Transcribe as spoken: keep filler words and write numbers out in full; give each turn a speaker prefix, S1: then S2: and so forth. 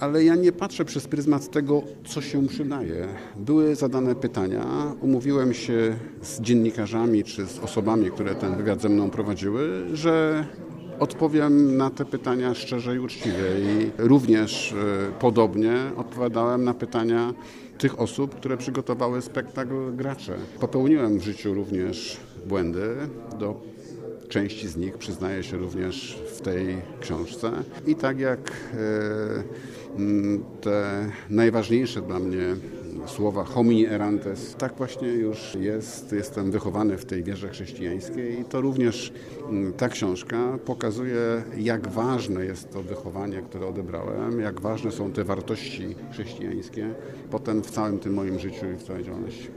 S1: ale ja nie patrzę przez pryzmat tego, co się przydaje. Były zadane pytania, umówiłem się z dziennikarzami czy z osobami, które ten wywiad ze mną prowadziły, że odpowiem na te pytania szczerze i uczciwie i również e, podobnie odpowiadałem na pytania tych osób, które przygotowały spektakl Gracze. Popełniłem w życiu również błędy, do części z nich przyznaję się również w tej książce i tak jak e, te najważniejsze dla mnie słowa homini erantes, tak właśnie już jest. Jestem wychowany w tej wierze chrześcijańskiej i to również ta książka pokazuje, jak ważne jest to wychowanie, które odebrałem, jak ważne są te wartości chrześcijańskie potem w całym tym moim życiu i w całej działalności.